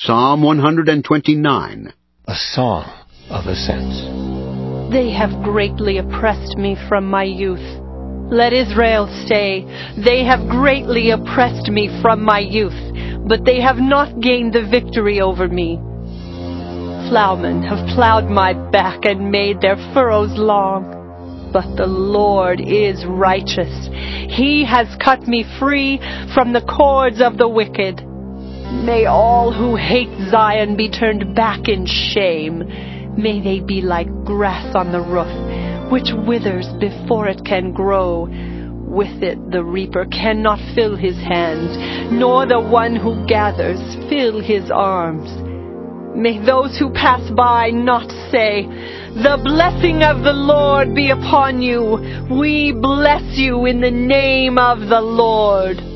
Psalm 129. A Song of Ascents. They have greatly oppressed me from my youth. Let Israel say, they have greatly oppressed me from my youth, but they have not gained the victory over me. Plowmen have plowed my back and made their furrows long. But the Lord is righteous. He has cut me free from the cords of the wicked. May all who hate Zion be turned back in shame. May they be like grass on the roof, which withers before it can grow. With it the reaper cannot fill his hands, nor the one who gathers fill his arms. May those who pass by not say, "The blessing of the Lord be upon you. We bless you in the name of the Lord."